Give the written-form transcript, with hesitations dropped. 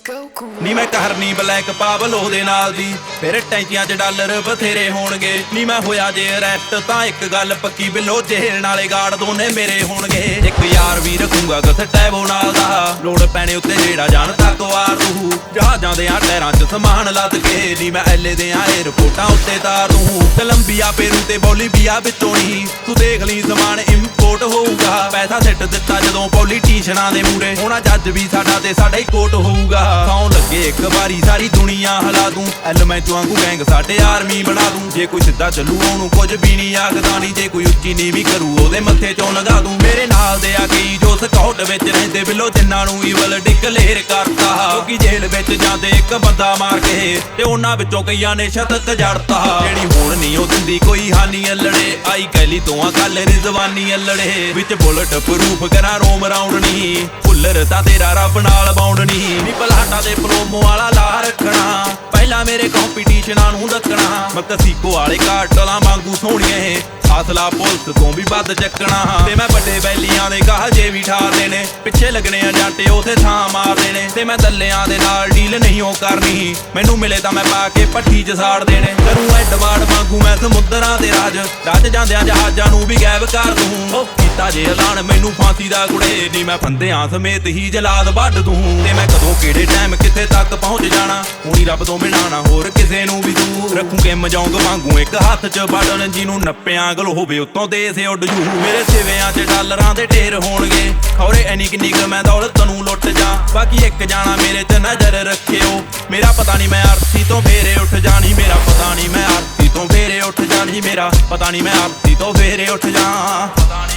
ਨੀ ਮੈਂ ਕਰਨੀ ਬਲੈਕ ਪਾਵਲੋ ਦੇ ਨਾਲ ਦੀ, ਫਿਰ ਟੈਂਕੀਆਂ 'ਚ ਡਾਲਰ ਬਥੇਰੇ ਹੋਣਗੇ। ਨੀ ਮੈਂ ਹੋਇਆ ਜੇ ਅਰੈਸਟ ਤਾਂ ਇੱਕ ਗੱਲ ਪੱਕੀ, ਬਿੱਲੋ ਜੇਲ੍ਹ ਨਾਲੇ ਗਾਰਡ ਦੋਨੇ ਮੇਰੇ ਹੋਣਗੇ। ਇੱਕ ਯਾਰ ਵੀ ਰੱਖੂਗਾ ਗਸਟੈਵੋ ਨਾਲ ਦਾ, ਲੋੜ ਪੈਣੇ ਉੱਤੇ ਜਿਹੜਾ ਜਾਣ ਤੱਕ ਵਾਰ ਦੂ। ਜਹਾਜ਼ਾਂ ਦੇ ਆ ਟਾਇਰਾਂ 'ਚ ਸਮਾਨ ਲੱਦ ਕੇ, ਨੀ ਮੈਂ ਐਲੇ ਦੇ ਆ ਏਅਰਪੋਰਟਾਂ ਉੱਤੇ ਤਾਰ ਦੂੰ। ਕੋਲੰਬੀਆ ਪੇਰੂ ਤੇ ਬੋਲੀਵੀਆ ਵਿੱਚੋਂ ਹੀ ਤੂੰ ਦੇਖ ਲਈ ਸਮਾਨ ਇੰਪੋਰਟ ਹੋਊਗਾ। ਪੈਸਾ ਸਿੱਟ ਦਿੱਤਾ ਜਦੋਂ ਪੋਲੀਟੀਸ਼ੀਅਨਾਂ ਦੇ ਮੂਰੇ, ਹੋਣਾ ਜੱਜ ਵੀ ਸਾਡਾ ਤੇ ਸਾਡਾ ਹੀ ਕੋਟ ਹੋਊਗਾ। ਸੌਂ ਲੱਗੇ ਇੱਕ ਵਾਰੀ ਸਾਰੀ ਦੁਨੀਆ ਹਿਲਾ ਦੂੰ, ਐਲੀਮੈਂਟ ਵਾਂਗੂ ਗੈਂਗ ਸਾਡੇ ਆਰਮੀ ਬਣਾ ਦੂੰ। ਜੇ ਕੋਈ ਸਿੱਧਾ ਚੱਲੂ ਉਹਨੂੰ ਕੁਝ ਵੀ ਨਹੀਂ ਆਖਦਾ, ਨਹੀਂ ਜੇ ਕੋਈ ਉੱਚੀ ਨੀਵੀਂ ਕਰੂ ਉਹਦੇ ਮੱਥੇ ਚੋਂ ਲਗਾ ਦੂੰ। ਮੇਰੇ ਨਾਲ ਦੇ ਆ ਕਈ ਜੋ ਸਕਾਊਟ ਵਿੱਚ ਰਹਿੰਦੇ, ਬਿੱਲੋ ਜਿੰਨਾਂ ਨੂੰ ਈਵਲ ਡਿਕਲੇਅਰ ਕਰਤਾ। ਕਿਉਂਕਿ ਜੇਲ੍ਹ ਵਿੱਚ ਜਾਂਦੇ ਇੱਕ ਬੰਦਾ ਮਾਰ ਕੇ, ਤੇ ਉਹਨਾਂ ਵਿੱਚੋਂ ਕਈਆਂ ਨੇ ਸ਼ਤਕ ਜੜਤਾ। ਜਿਹੜੀ ਹੁਣ ਨਹੀਂ ਉਹ ਦਿੰਦੀ ਕੋਈ ਹਾਨੀ ਅਲੜੇ, ਆਈ ਕੈਲੀ ਤੋਂ ਆ ਗੱਲ ਰਿਜ਼ਵਾਨੀ ਅਲੜੇ। ਵਿੱਚ ਬੁਲਟ ਪ੍ਰੂਫ ਕਰਾਂ ਰੋਮ ਰਾਉਂਡ ਨਹੀਂ, ਫੁੱਲਰ ਤਾਂ ਤੇਰਾ ਰੱਬ ਨਾਲ ਬਾਉਂਡ ਨਹੀਂ। ਨੀ ਪਲਾਟਾ ਦੇ ਪ੍ਰੋਮੋ ਵਾਲਾ ਲਾ ਰੱਖਣਾ, ਪਹਿਲਾਂ ਮੇਰੇ ਕੰਪੀਟੀਸ਼ਨਾਂ ਨੂੰ ਦੱਕਣਾ। ਮਕਸੀਕੋ ਵਾਲੇ ਕਾਟਲਾਂ ਵਾਂਗੂ ਸੋਹਣੀਏ, ਹਾਸਲਾ ਪੁਲਿਸ ਤੋਂ ਵੀ ਵੱਧ ਚੱਕਣਾ। ਤੇ ਮੈਂ ਵੱਡੇ ਬੈਲੀਆਂ ਦੇ ਕਾਹਜੇ ਵੀ ਠਾਰਦੇ ਨੇ, ਪਿੱਛੇ ਲੱਗਣੇ ਆ ਜਾਂਟੇ ਉਥੇ ਥਾਂ ਮਾਰਦੇ ਨੇ। ਤੇ ਮੈਂ ਦੱਲਿਆਂ ਦੇ ਨਾਲ ਡੀਲ ਨਹੀਂ ਉਹ ਕਰਨੀ, ਮੈਨੂੰ ਮਿਲੇ ਤਾਂ ਮੈਂ ਪਾ ਕੇ ਪੱਠੀ 'ਚ ਸਾੜ ਦੇਣੇ। ਕਰੂੰ ਐਡਵਾਰਡ ਵਾਂਗੂ ਮੈਂ ਸਮੁੰਦਰਾਂ ਦੇ ਰਾਜ ਜਾਂਦਿਆਂ ਜਹਾਜ਼ਾਂ ਨੂੰ ਵੀ ਗਾਇਬ ਕਰ ਦੂੰ। ਕੀਤਾ ਜੇ ਐਲਾਨ ਮੈਨੂੰ ਫਾਂਸੀ ਦਾ ਕੁੜੇ, ਨੀ ਮੈਂ ਫੰਦਿਆਂ ਸਮੇਤ ਹੀ ਜਲਾਦ ਵੱਢ ਦੂੰ। ਤੇ ਮੈਂ ਕਦੋਂ ਕਿਹੜੇ ਟਾਈਮ ਕਿੱਥੇ ਤੱਕ ਪਹੁੰਚ ਜਾਣਾ, ਹੁਣੀ ਰੱਬ ਤੋਂ ਬਿਨਾਂ ਨਾ ਹੋਰ ਕਿਸੇ ਨੂੰ ਵੀ ਦੂਰ ਰੱਖੂਗੇ। ਮਜੌਂਗ ਵਾਂਗੂ ਇੱਕ ਹੱਥ 'ਚ ਬਟਨ, ਜਿਹਨੂੰ ਨੱਪਿਆਂ ਗਲ ਹੋਵੇ ਉੱਤੋਂ ਦੇ ਸੇ ਉੱਡ ਜੂ। ਮੇਰੇ ਸਿਵਿਆਂ 'ਚ ਡਾਲਰਾਂ ਦੇ ਢੇਰ ਹੋਣਗੇ, ਖੌਰੇ ਐਨੀ ਕਿੰਨੀ ਕੁ ਮੈਂ ਦੌਲਤ ਨੂੰ ਲੁੱਟ ਜਾ। ਬਾਕੀ ਇੱਕ ਜਾਣਾ ਮੇਰੇ 'ਚ ਨਜ਼ਰ ਰੱਖਿਓ, ਮੇਰਾ ਪਤਾ ਨਹੀਂ ਮੈਂ ਅਰਥੀ ਤੋਂ ਫੇਰੇ ਉੱਠ ਜਾਣੀ। ਮੇਰਾ ਪਤਾ ਨਹੀਂ ਮੈਂ ਅਰਥੀ ਤੋਂ ਫੇਰੇ ਉੱਠ ਜਾਣੀ, ਮੇਰਾ ਪਤਾ ਨਹੀਂ ਮੈਂ ਅਰਥੀ ਤੋਂ ਫੇਰੇ ਉੱਠ ਜਾ।